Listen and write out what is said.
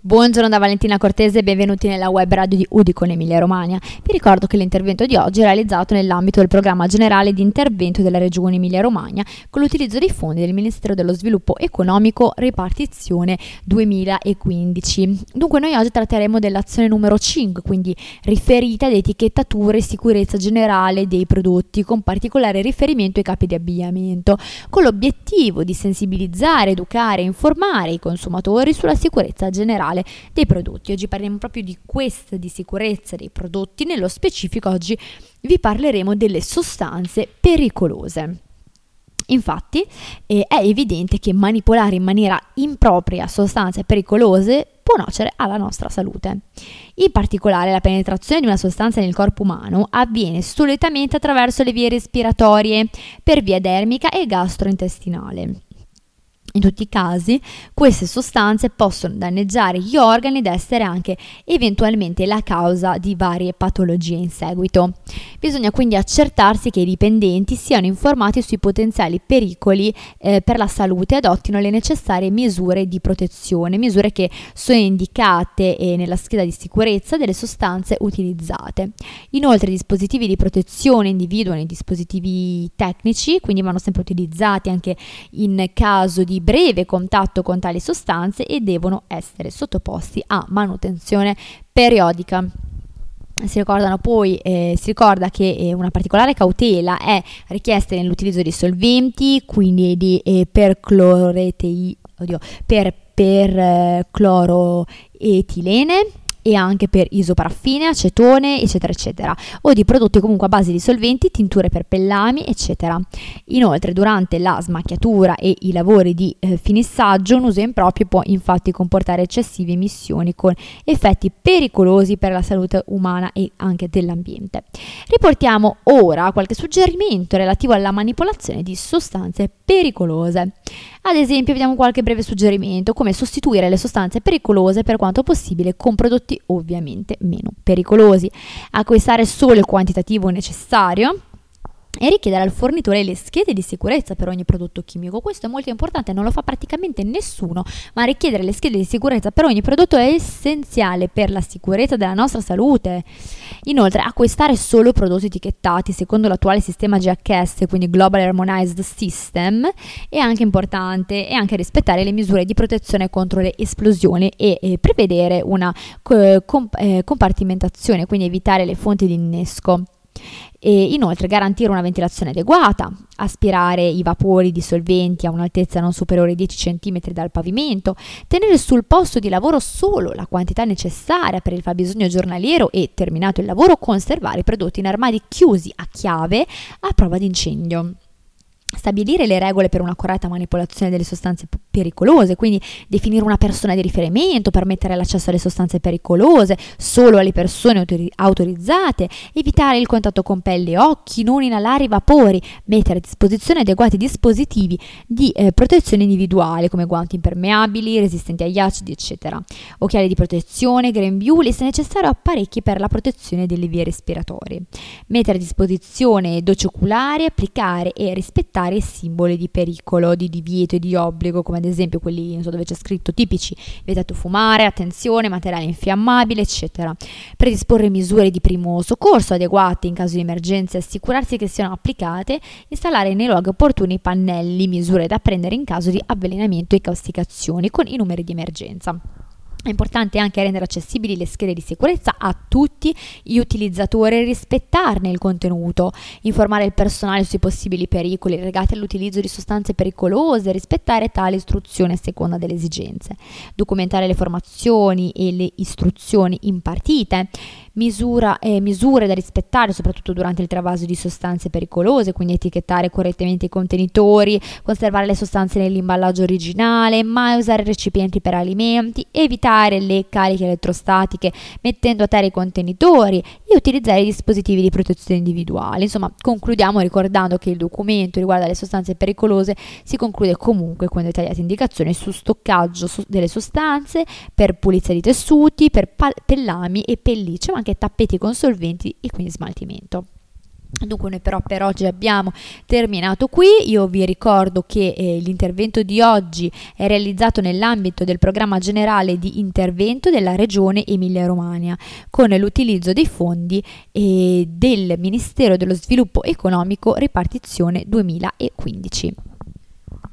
Buongiorno da Valentina Cortese e benvenuti nella web radio di Udicon Emilia Romagna. Vi ricordo che l'intervento di oggi è realizzato nell'ambito del programma generale di intervento della Regione Emilia Romagna con l'utilizzo dei fondi del Ministero dello Sviluppo Economico Ripartizione 2015. Dunque noi oggi tratteremo dell'azione numero 5, quindi riferita ad etichettatura e sicurezza generale dei prodotti, con particolare riferimento ai capi di abbigliamento, con l'obiettivo di sensibilizzare, educare e informare i consumatori sulla sicurezza generale dei prodotti. Oggi parliamo proprio di questa, di sicurezza dei prodotti. Nello specifico oggi vi parleremo delle sostanze pericolose. Infatti è evidente che manipolare in maniera impropria sostanze pericolose può nuocere alla nostra salute. In particolare la penetrazione di una sostanza nel corpo umano avviene solitamente attraverso le vie respiratorie, per via dermica e gastrointestinale. In tutti i casi queste sostanze possono danneggiare gli organi ed essere anche eventualmente la causa di varie patologie in seguito. Bisogna quindi accertarsi che i dipendenti siano informati sui potenziali pericoli per la salute e adottino le necessarie misure di protezione, misure che sono indicate nella scheda di sicurezza delle sostanze utilizzate. Inoltre i dispositivi di protezione individuano i dispositivi tecnici, quindi vanno sempre utilizzati anche in caso di breve contatto con tali sostanze e devono essere sottoposti a manutenzione periodica. Si ricorda che una particolare cautela è richiesta nell'utilizzo di solventi, quindi di percloroetilene e anche per isoparaffine, acetone, eccetera, eccetera, o di prodotti comunque a base di solventi, tinture per pellami, eccetera. Inoltre, durante la smacchiatura e i lavori di finissaggio, un uso improprio può infatti comportare eccessive emissioni con effetti pericolosi per la salute umana e anche dell'ambiente. Riportiamo ora qualche suggerimento relativo alla manipolazione di sostanze pericolose. Ad esempio, vediamo qualche breve suggerimento: come sostituire le sostanze pericolose per quanto possibile con prodotti ovviamente meno pericolosi, acquistare solo il quantitativo necessario e richiedere al fornitore le schede di sicurezza per ogni prodotto chimico. Questo è molto importante, non lo fa praticamente nessuno, ma richiedere le schede di sicurezza per ogni prodotto è essenziale per la sicurezza della nostra salute. Inoltre, acquistare solo prodotti etichettati secondo l'attuale sistema GHS, quindi Global Harmonized System, è anche importante, e anche rispettare le misure di protezione contro le esplosioni e prevedere una compartimentazione, quindi evitare le fonti di innesco. E inoltre garantire una ventilazione adeguata, aspirare i vapori di solventi a un'altezza non superiore ai 10 cm dal pavimento, tenere sul posto di lavoro solo la quantità necessaria per il fabbisogno giornaliero e, terminato il lavoro, conservare i prodotti in armadi chiusi a chiave a prova di incendio. Stabilire le regole per una corretta manipolazione delle sostanze pericolose, quindi definire una persona di riferimento, permettere l'accesso alle sostanze pericolose solo alle persone autorizzate, evitare il contatto con pelle e occhi, non inalare i vapori, mettere a disposizione adeguati dispositivi di protezione individuale come guanti impermeabili, resistenti agli acidi, eccetera, occhiali di protezione, grembiuli e se necessario apparecchi per la protezione delle vie respiratorie, mettere a disposizione docce oculari, applicare e rispettare i simboli di pericolo, di divieto e di obbligo, come ad esempio quelli dove c'è scritto tipici: vietato fumare, attenzione, materiale infiammabile, eccetera. Predisporre misure di primo soccorso adeguate in caso di emergenza e assicurarsi che siano applicate, installare nei luoghi opportuni pannelli, misure da prendere in caso di avvelenamento e causticazioni con i numeri di emergenza. È importante anche rendere accessibili le schede di sicurezza a tutti gli utilizzatori e rispettarne il contenuto, informare il personale sui possibili pericoli legati all'utilizzo di sostanze pericolose, rispettare tali istruzioni a seconda delle esigenze, documentare le formazioni e le istruzioni impartite, misure da rispettare soprattutto durante il travaso di sostanze pericolose, quindi etichettare correttamente i contenitori, conservare le sostanze nell'imballaggio originale, mai usare recipienti per alimenti, evitare le cariche elettrostatiche mettendo a terra i contenitori e utilizzare i dispositivi di protezione individuale. Insomma, concludiamo ricordando che il documento riguardo alle sostanze pericolose si conclude comunque con dettagliate indicazioni su stoccaggio delle sostanze, per pulizia di tessuti, per pellami e pellicce, ma anche tappeti con solventi e quindi smaltimento. Dunque noi però per oggi abbiamo terminato qui. Io vi ricordo che l'intervento di oggi è realizzato nell'ambito del programma generale di intervento della Regione Emilia-Romagna con l'utilizzo dei fondi del Ministero dello Sviluppo Economico ripartizione 2015.